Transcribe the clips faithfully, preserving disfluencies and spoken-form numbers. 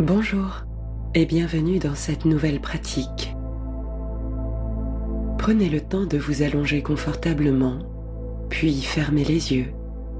Bonjour et bienvenue dans cette nouvelle pratique. Prenez le temps de vous allonger confortablement, puis fermez les yeux.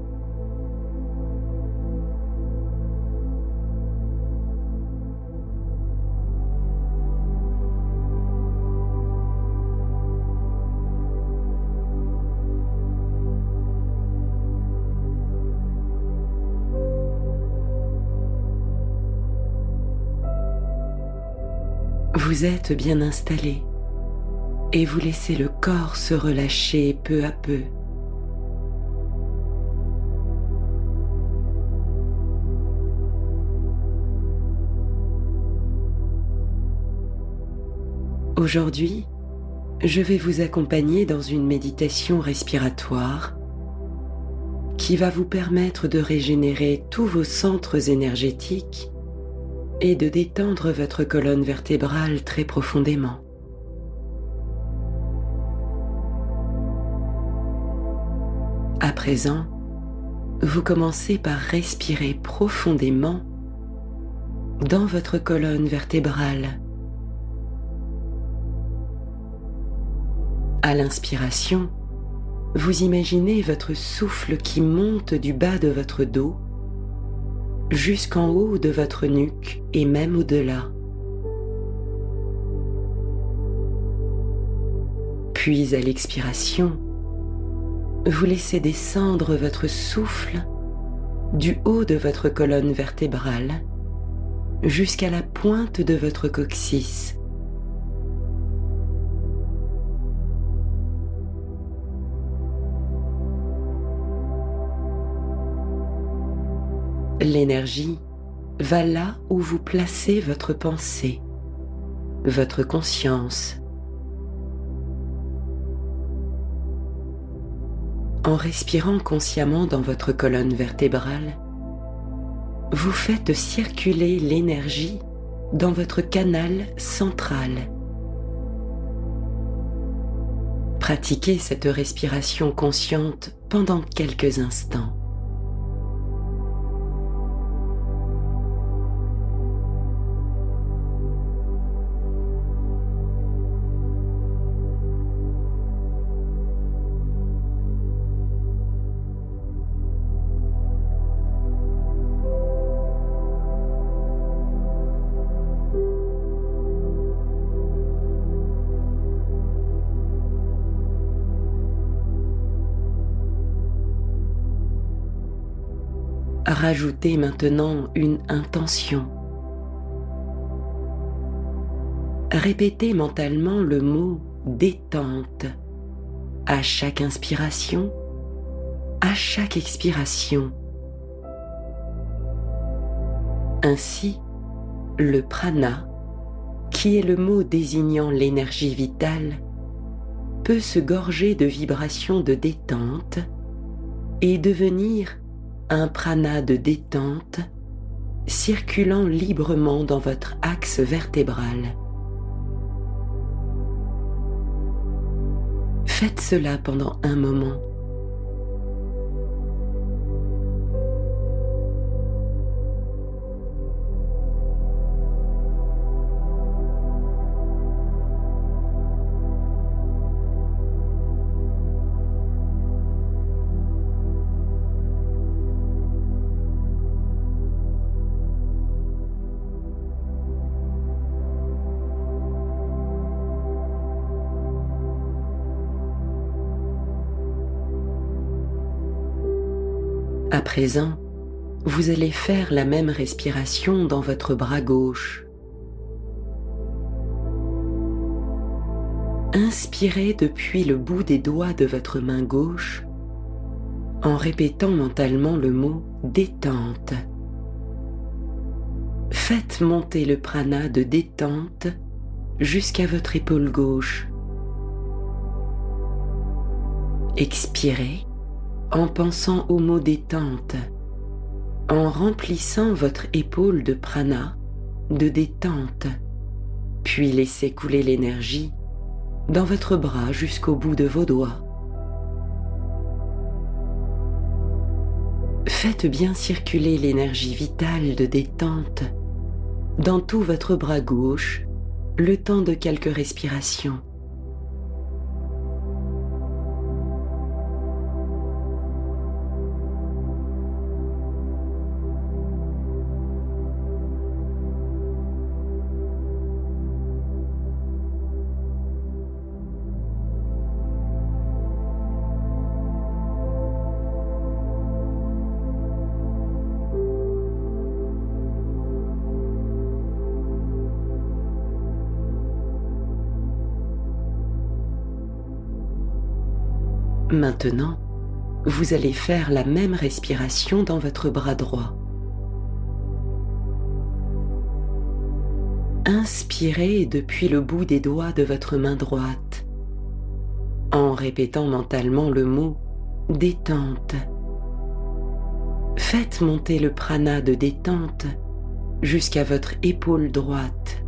Vous êtes bien installé et vous laissez le corps se relâcher peu à peu. Aujourd'hui, je vais vous accompagner dans une méditation respiratoire qui va vous permettre de régénérer tous vos centres énergétiques et de détendre votre colonne vertébrale très profondément. À présent, vous commencez par respirer profondément dans votre colonne vertébrale. À l'inspiration, vous imaginez votre souffle qui monte du bas de votre dos jusqu'en haut de votre nuque et même au-delà. Puis à l'expiration, vous laissez descendre votre souffle du haut de votre colonne vertébrale jusqu'à la pointe de votre coccyx. L'énergie va là où vous placez votre pensée, votre conscience. En respirant consciemment dans votre colonne vertébrale, vous faites circuler l'énergie dans votre canal central. Pratiquez cette respiration consciente pendant quelques instants. Rajoutez maintenant une intention. Répétez mentalement le mot détente à chaque inspiration, à chaque expiration. Ainsi, le prana, qui est le mot désignant l'énergie vitale, peut se gorger de vibrations de détente et devenir un prana de détente circulant librement dans votre axe vertébral. Faites cela pendant un moment. À présent, vous allez faire la même respiration dans votre bras gauche. Inspirez depuis le bout des doigts de votre main gauche en répétant mentalement le mot détente. Faites monter le prana de détente jusqu'à votre épaule gauche. Expirez en pensant au mot détente, en remplissant votre épaule de prana, de détente, puis laissez couler l'énergie dans votre bras jusqu'au bout de vos doigts. Faites bien circuler l'énergie vitale de détente dans tout votre bras gauche, le temps de quelques respirations. Maintenant, vous allez faire la même respiration dans votre bras droit. Inspirez depuis le bout des doigts de votre main droite, en répétant mentalement le mot « détente ». Faites monter le prana de détente jusqu'à votre épaule droite.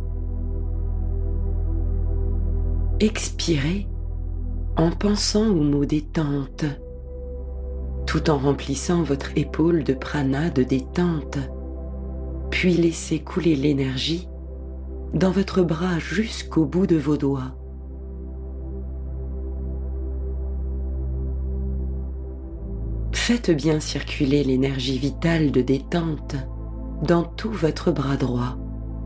Expirez en pensant au mot détente, tout en remplissant votre épaule de prana de détente, puis laissez couler l'énergie dans votre bras jusqu'au bout de vos doigts. Faites bien circuler l'énergie vitale de détente dans tout votre bras droit.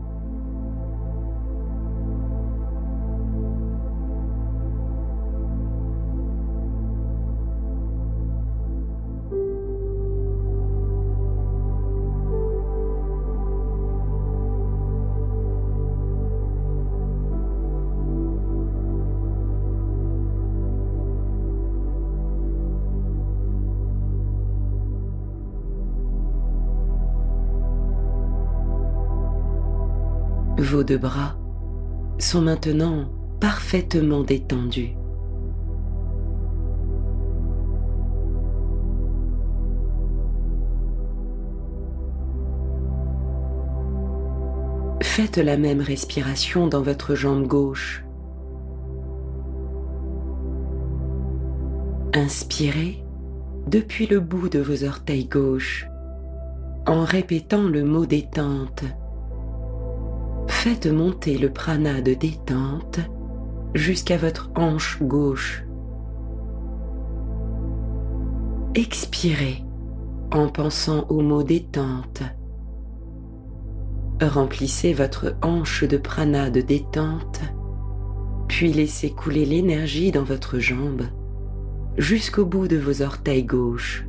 Vos deux bras sont maintenant parfaitement détendus. Faites la même respiration dans votre jambe gauche. Inspirez depuis le bout de vos orteils gauches en répétant le mot détente. Faites monter le prana de détente jusqu'à votre hanche gauche. Expirez en pensant au mot détente. Remplissez votre hanche de prana de détente, puis laissez couler l'énergie dans votre jambe jusqu'au bout de vos orteils gauches.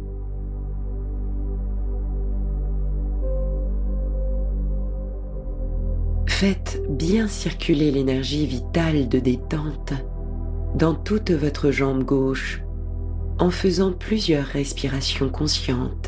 Faites bien circuler l'énergie vitale de détente dans toute votre jambe gauche en faisant plusieurs respirations conscientes.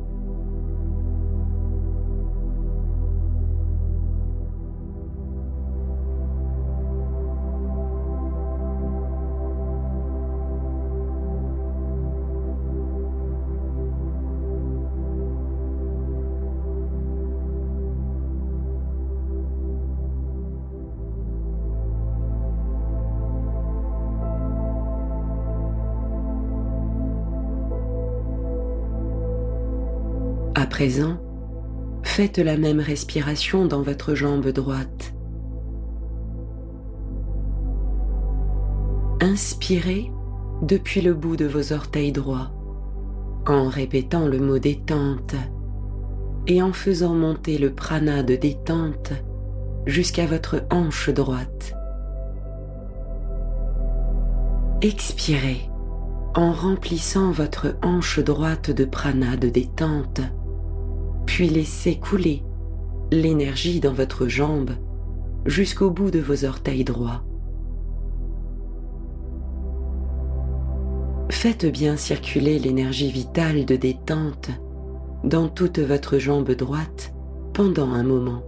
À présent, faites la même respiration dans votre jambe droite. Inspirez depuis le bout de vos orteils droits, en répétant le mot détente et en faisant monter le prana de détente jusqu'à votre hanche droite. Expirez en remplissant votre hanche droite de prana de détente, puis laissez couler l'énergie dans votre jambe jusqu'au bout de vos orteils droits. Faites bien circuler l'énergie vitale de détente dans toute votre jambe droite pendant un moment.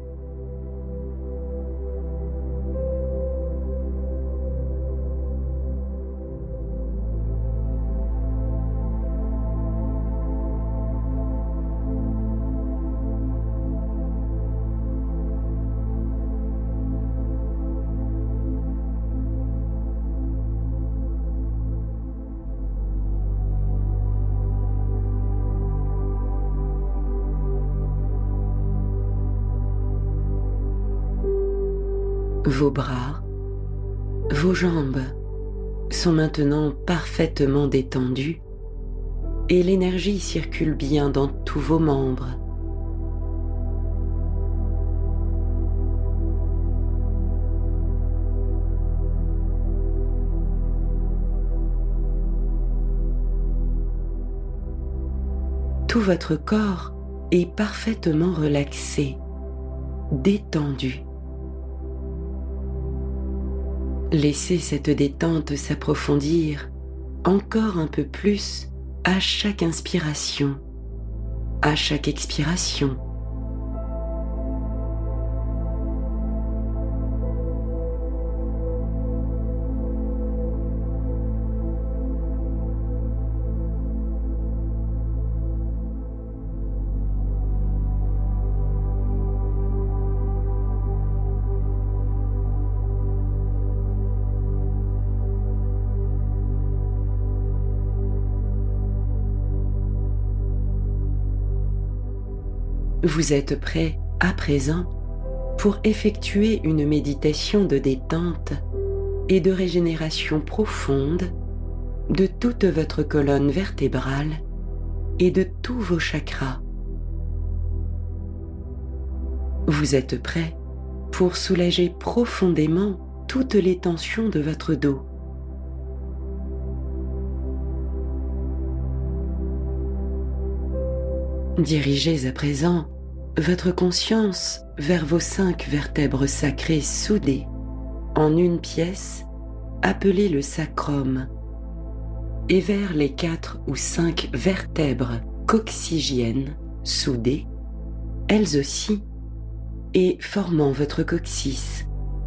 Vos bras, vos jambes sont maintenant parfaitement détendus et l'énergie circule bien dans tous vos membres. Tout votre corps est parfaitement relaxé, détendu. Laissez cette détente s'approfondir encore un peu plus à chaque inspiration, à chaque expiration. Vous êtes prêt à présent pour effectuer une méditation de détente et de régénération profonde de toute votre colonne vertébrale et de tous vos chakras. Vous êtes prêt pour soulager profondément toutes les tensions de votre dos. Dirigez à présent votre conscience vers vos cinq vertèbres sacrées soudées en une pièce appelée le sacrum et vers les quatre ou cinq vertèbres coccygiennes soudées, elles aussi, et formant votre coccyx.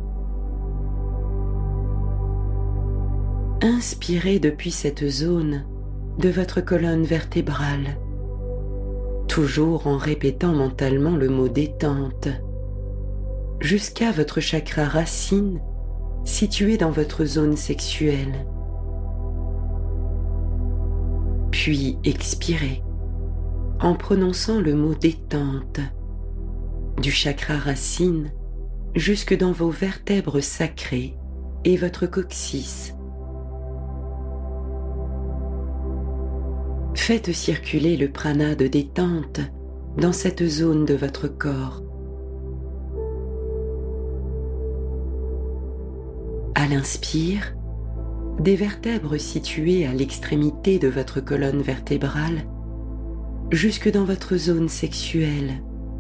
Inspirez depuis cette zone de votre colonne vertébrale, toujours en répétant mentalement le mot détente, jusqu'à votre chakra racine situé dans votre zone sexuelle. Puis expirez en prononçant le mot détente du chakra racine jusque dans vos vertèbres sacrées et votre coccyx. Faites circuler le prana de détente dans cette zone de votre corps. À l'inspire, des vertèbres situées à l'extrémité de votre colonne vertébrale jusque dans votre zone sexuelle.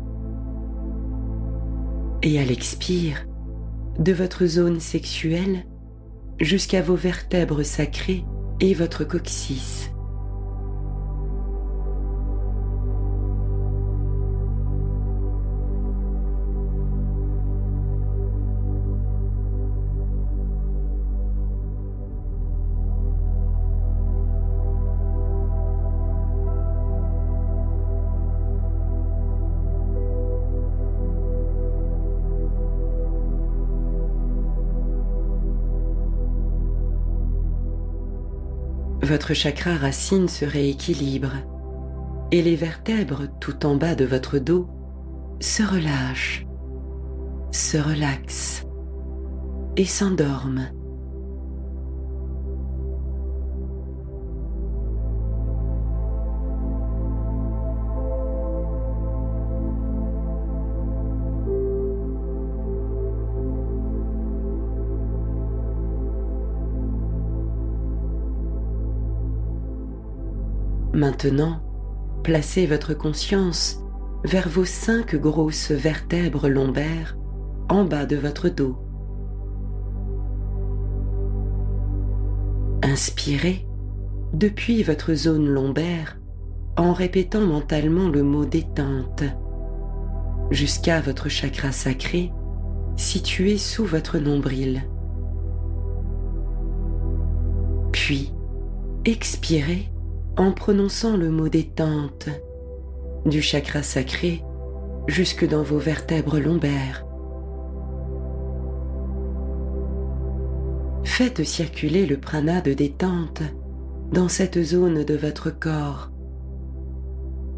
Et à l'expire, de votre zone sexuelle jusqu'à vos vertèbres sacrées et votre coccyx. Votre chakra racine se rééquilibre et les vertèbres tout en bas de votre dos se relâchent, se relaxent et s'endorment. Maintenant, placez votre conscience vers vos cinq grosses vertèbres lombaires en bas de votre dos. Inspirez depuis votre zone lombaire en répétant mentalement le mot détente jusqu'à votre chakra sacré situé sous votre nombril. Puis, expirez en prononçant le mot détente du chakra sacré jusque dans vos vertèbres lombaires. Faites circuler le prana de détente dans cette zone de votre corps.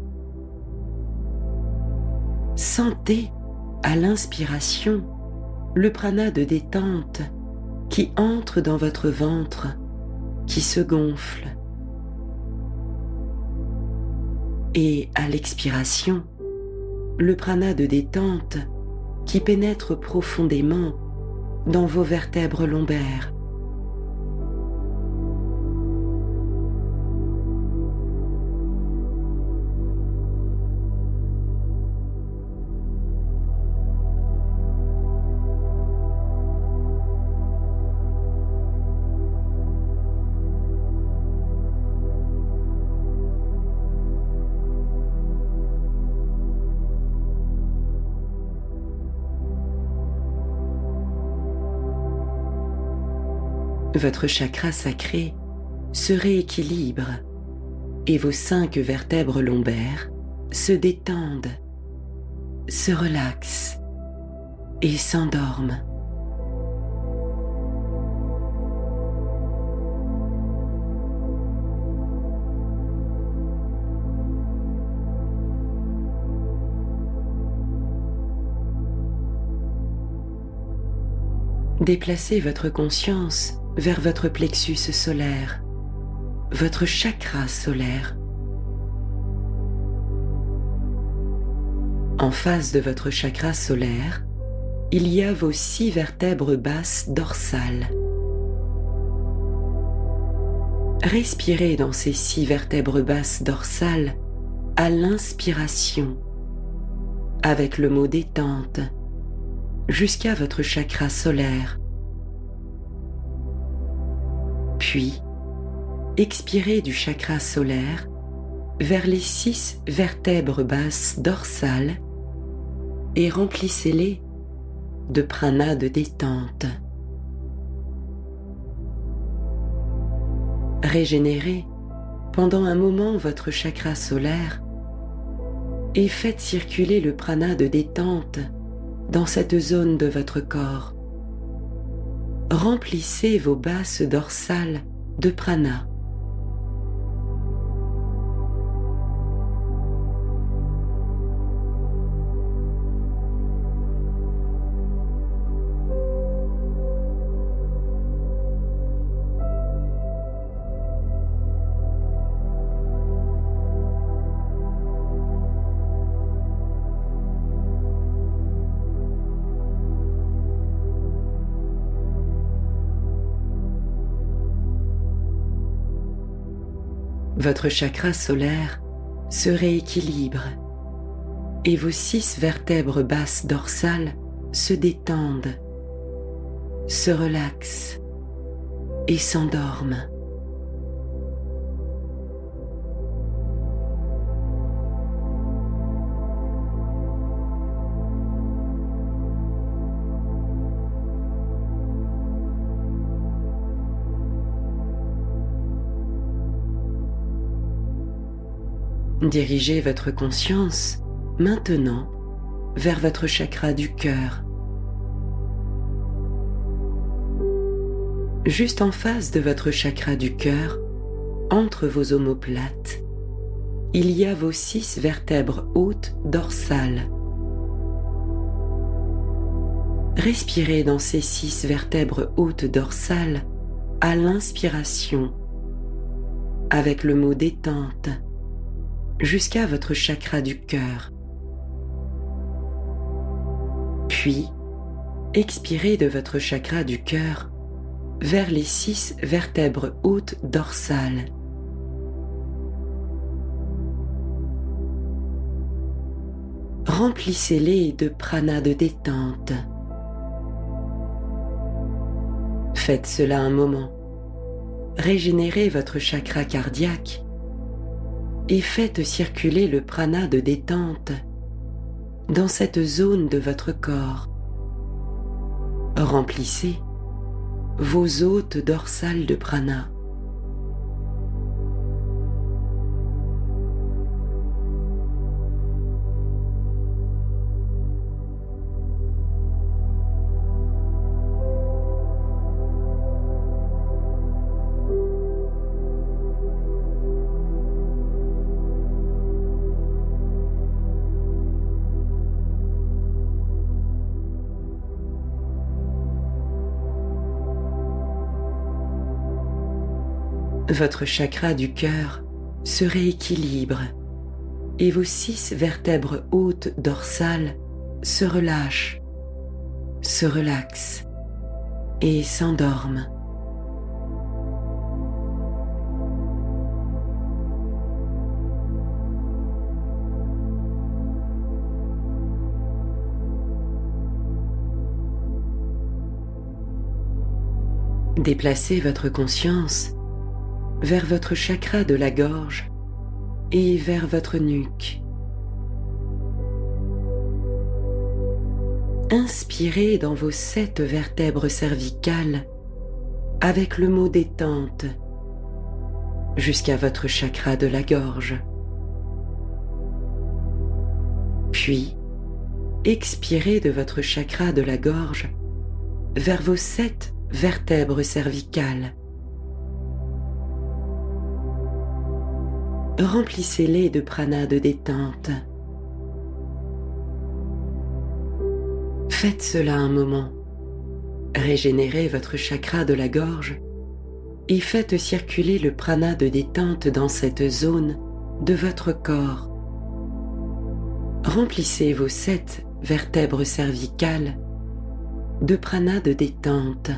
Sentez, à l'inspiration, le prana de détente qui entre dans votre ventre, qui se gonfle. Et à l'expiration, le prana de détente qui pénètre profondément dans vos vertèbres lombaires. Votre chakra sacré se rééquilibre et vos cinq vertèbres lombaires se détendent, se relaxent et s'endorment. Déplacez votre conscience vers votre plexus solaire, votre chakra solaire. En face de votre chakra solaire, il y a vos six vertèbres basses dorsales. Respirez dans ces six vertèbres basses dorsales à l'inspiration, avec le mot détente, jusqu'à votre chakra solaire. Puis, expirez du chakra solaire vers les six vertèbres basses dorsales et remplissez-les de prana de détente. Régénérez pendant un moment votre chakra solaire et faites circuler le prana de détente dans cette zone de votre corps. Remplissez vos basses dorsales de prana. Votre chakra solaire se rééquilibre et vos six vertèbres basses dorsales se détendent, se relaxent et s'endorment. Dirigez votre conscience maintenant vers votre chakra du cœur. Juste en face de votre chakra du cœur, entre vos omoplates, il y a vos six vertèbres hautes dorsales. Respirez dans ces six vertèbres hautes dorsales à l'inspiration, avec le mot détente, jusqu'à votre chakra du cœur. Puis, expirez de votre chakra du cœur vers les six vertèbres hautes dorsales. Remplissez-les de prana de détente. Faites cela un moment. Régénérez votre chakra cardiaque et faites circuler le prana de détente dans cette zone de votre corps. Remplissez vos hôtes dorsales de prana. Votre chakra du cœur se rééquilibre et vos six vertèbres hautes dorsales se relâchent, se relaxent et s'endorment. Déplacez votre conscience vers votre chakra de la gorge et vers votre nuque. Inspirez dans vos sept vertèbres cervicales avec le mot détente jusqu'à votre chakra de la gorge. Puis, expirez de votre chakra de la gorge vers vos sept vertèbres cervicales. Remplissez-les de prana de détente. Faites cela un moment. Régénérez votre chakra de la gorge et faites circuler le prana de détente dans cette zone de votre corps. Remplissez vos sept vertèbres cervicales de prana de détente.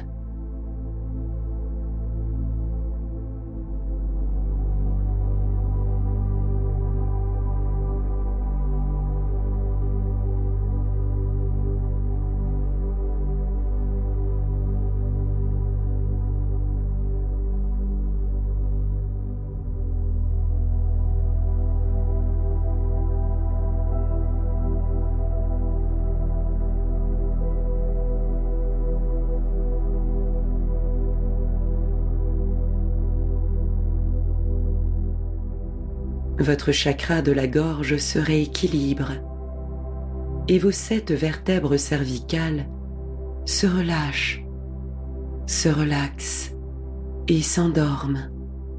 Votre chakra de la gorge se rééquilibre et vos sept vertèbres cervicales se relâchent, se relaxent et s'endorment.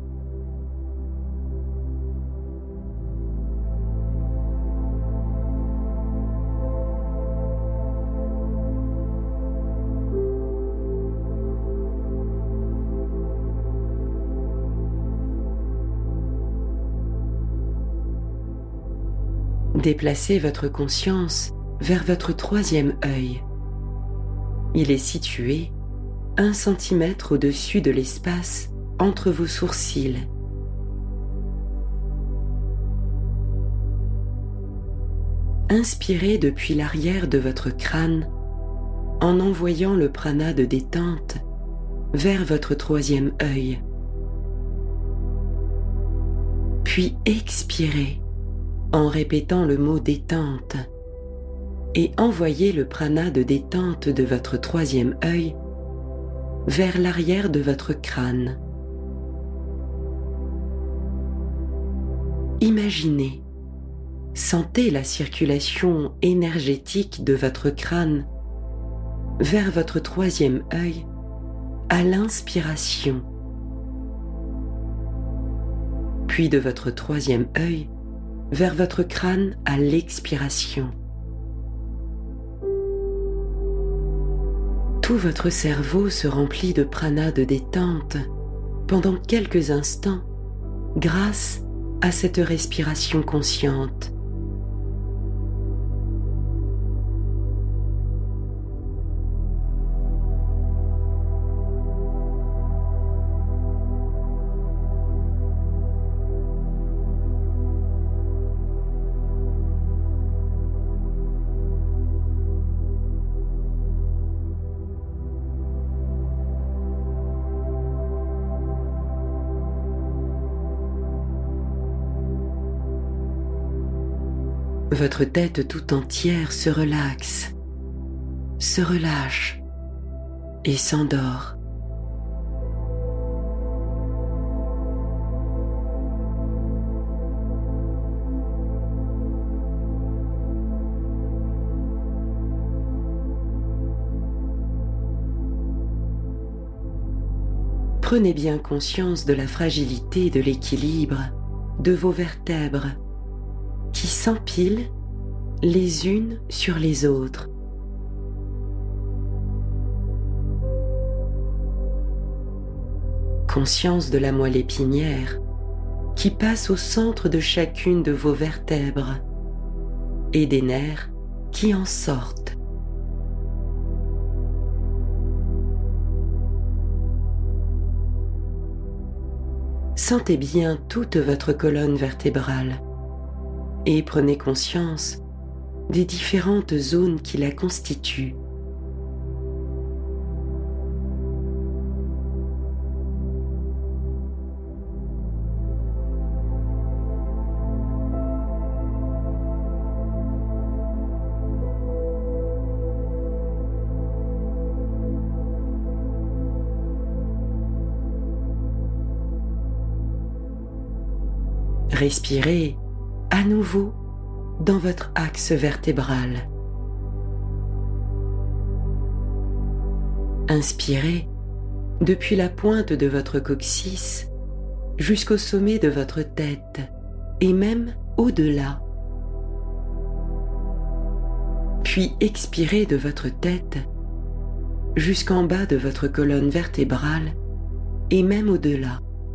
Déplacez votre conscience vers votre troisième œil. Il est situé un centimètre au-dessus de l'espace entre vos sourcils. Inspirez depuis l'arrière de votre crâne en envoyant le prana de détente vers votre troisième œil. Puis expirez en répétant le mot détente et envoyez le prana de détente de votre troisième œil vers l'arrière de votre crâne. Imaginez, sentez la circulation énergétique de votre crâne vers votre troisième œil à l'inspiration, puis de votre troisième œil vers votre crâne à l'expiration. Tout votre cerveau se remplit de prana de détente pendant quelques instants grâce à cette respiration consciente. Votre tête tout entière se relaxe, se relâche et s'endort. Prenez bien conscience de la fragilité de l'équilibre de vos vertèbres qui s'empilent les unes sur les autres. Conscience de la moelle épinière qui passe au centre de chacune de vos vertèbres et des nerfs qui en sortent. Sentez bien toute votre colonne vertébrale et prenez conscience des différentes zones qui la constituent. Respirez à nouveau dans votre axe vertébral. Inspirez depuis la pointe de votre coccyx jusqu'au sommet de votre tête et même au-delà. Puis expirez de votre tête jusqu'en bas de votre colonne vertébrale et même au-delà.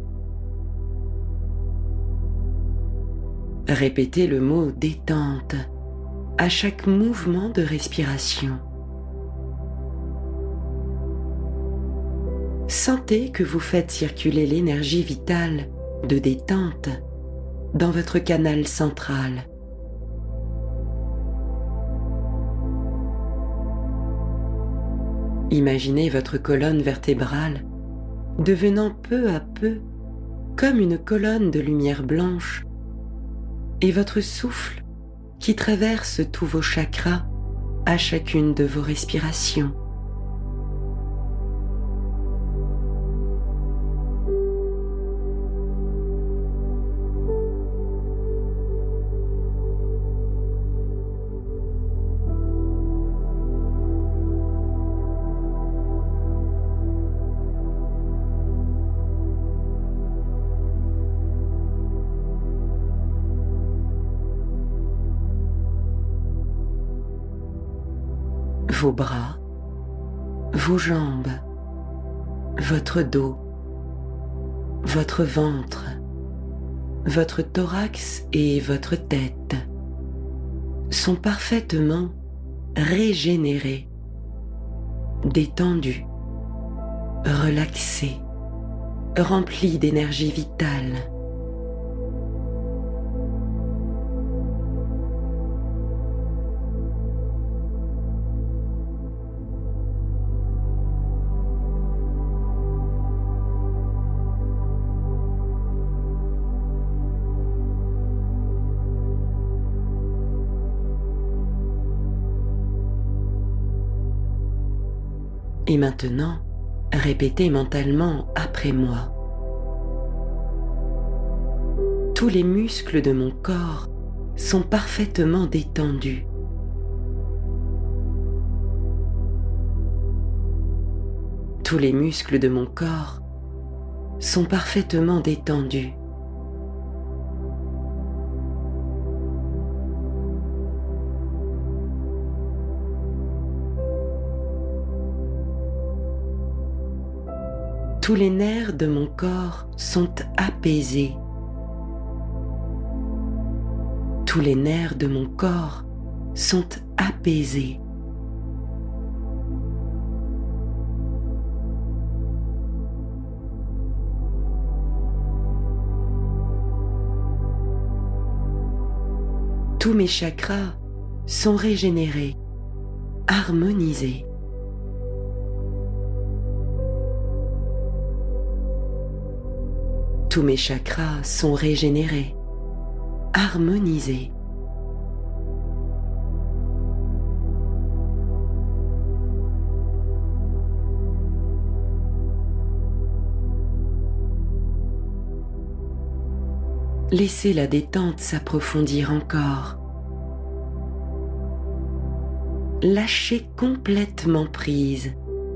Répétez le mot détente à chaque mouvement de respiration. Sentez que vous faites circuler l'énergie vitale de détente dans votre canal central. Imaginez votre colonne vertébrale devenant peu à peu comme une colonne de lumière blanche et votre souffle qui traverse tous vos chakras à chacune de vos respirations. Vos bras, vos jambes, votre dos, votre ventre, votre thorax et votre tête sont parfaitement régénérés, détendus, relaxés, remplis d'énergie vitale. Et maintenant, répétez mentalement après moi. Tous les muscles de mon corps sont parfaitement détendus. Tous les muscles de mon corps sont parfaitement détendus. Tous les nerfs de mon corps sont apaisés. Tous les nerfs de mon corps sont apaisés. Tous mes chakras sont régénérés, harmonisés. Tous mes chakras sont régénérés, harmonisés. Laissez la détente s'approfondir encore. Lâchez complètement prise.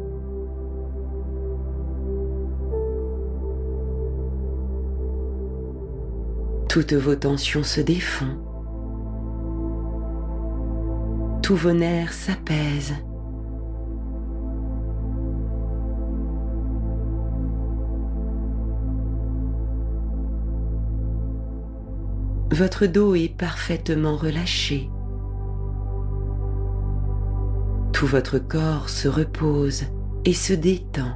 Toutes vos tensions se défont. Tous vos nerfs s'apaisent. Votre dos est parfaitement relâché. Tout votre corps se repose et se détend.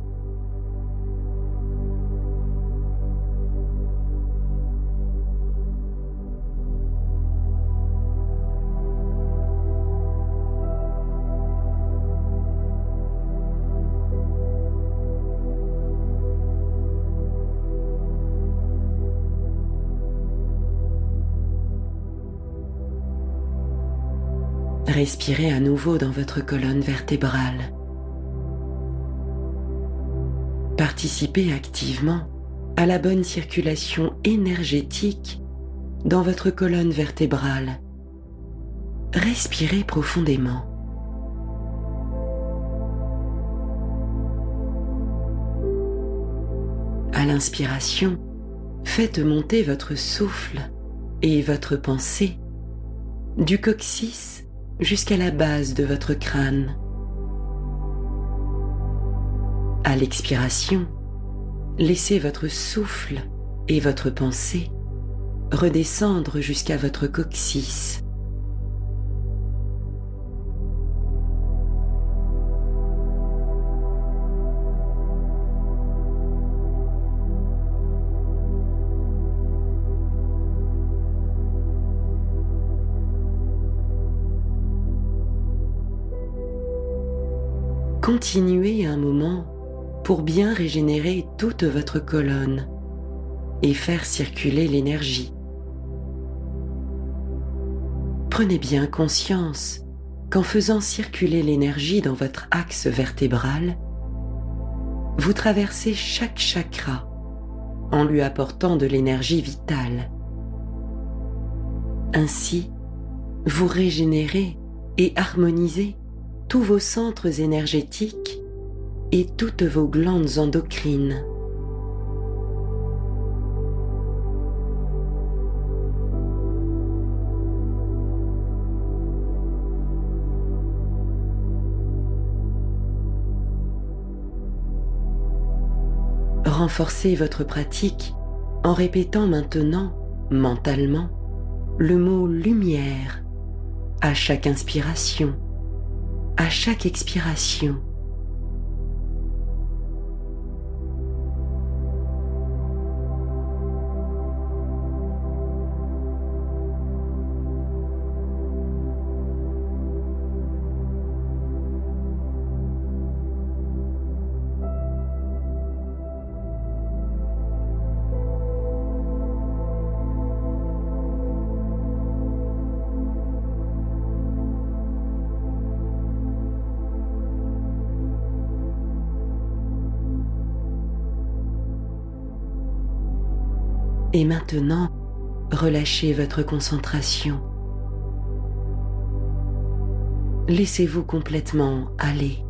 Respirez à nouveau dans votre colonne vertébrale. Participez activement à la bonne circulation énergétique dans votre colonne vertébrale. Respirez profondément. À l'inspiration, faites monter votre souffle et votre pensée du coccyx jusqu'à la base de votre crâne. À l'expiration, laissez votre souffle et votre pensée redescendre jusqu'à votre coccyx. Continuez un moment pour bien régénérer toute votre colonne et faire circuler l'énergie. Prenez bien conscience qu'en faisant circuler l'énergie dans votre axe vertébral, vous traversez chaque chakra en lui apportant de l'énergie vitale. Ainsi, vous régénérez et harmonisez tous vos centres énergétiques et toutes vos glandes endocrines. Renforcez votre pratique en répétant maintenant, mentalement, le mot lumière à chaque inspiration, à chaque expiration. Et maintenant, relâchez votre concentration. Laissez-vous complètement aller.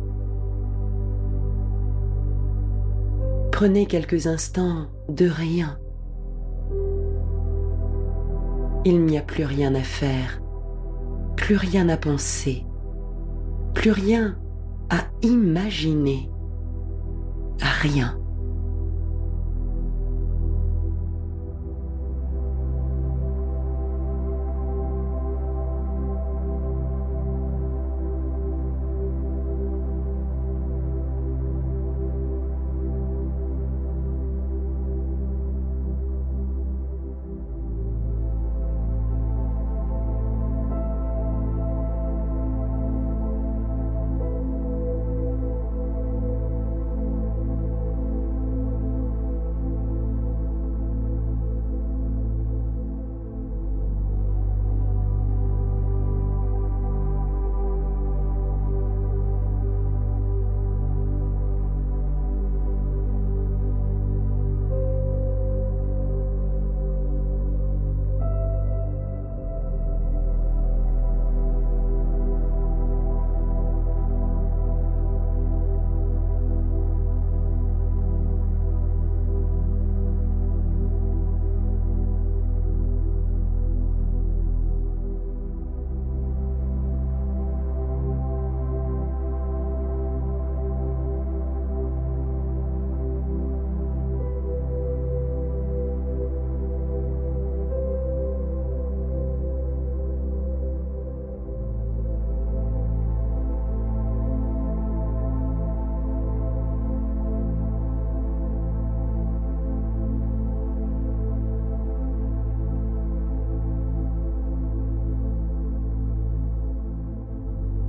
Prenez quelques instants de rien. Il n'y a plus rien à faire, plus rien à penser, plus rien à imaginer, rien.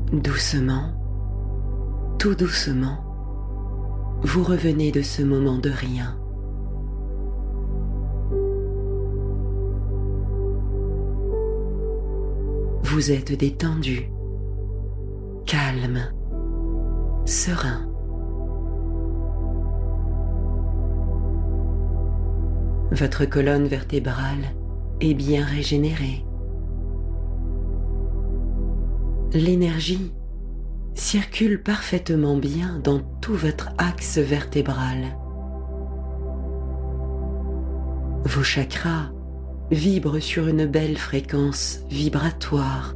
Doucement, tout doucement, vous revenez de ce moment de rien. Vous êtes détendu, calme, serein. Votre colonne vertébrale est bien régénérée. L'énergie circule parfaitement bien dans tout votre axe vertébral. Vos chakras vibrent sur une belle fréquence vibratoire.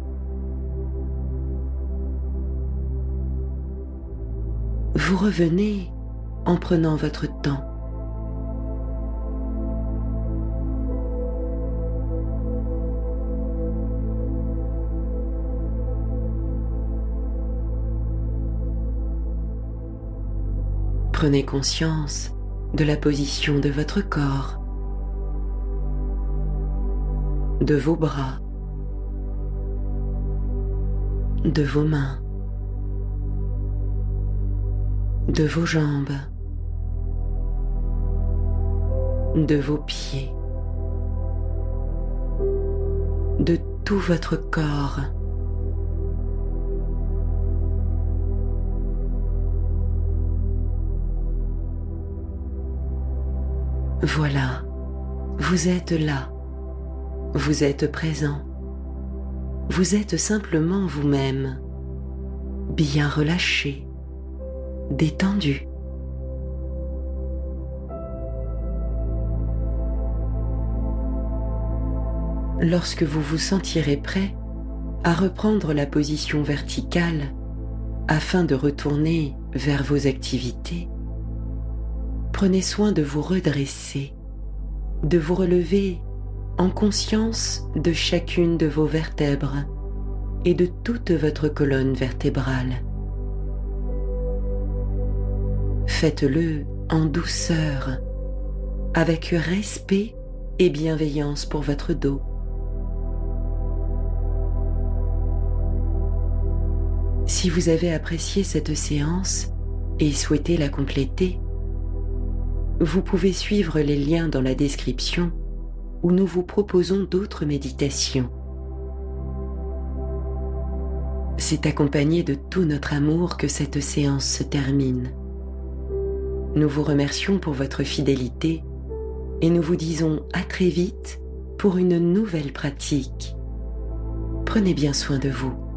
Vous revenez en prenant votre temps. Prenez conscience de la position de votre corps, de vos bras, de vos mains, de vos jambes, de vos pieds, de tout votre corps. Voilà, vous êtes là, vous êtes présent, vous êtes simplement vous-même, bien relâché, détendu. Lorsque vous vous sentirez prêt à reprendre la position verticale afin de retourner vers vos activités, prenez soin de vous redresser, de vous relever en conscience de chacune de vos vertèbres et de toute votre colonne vertébrale. Faites-le en douceur, avec respect et bienveillance pour votre dos. Si vous avez apprécié cette séance et souhaitez la compléter, vous pouvez suivre les liens dans la description où nous vous proposons d'autres méditations. C'est accompagné de tout notre amour que cette séance se termine. Nous vous remercions pour votre fidélité et nous vous disons à très vite pour une nouvelle pratique. Prenez bien soin de vous.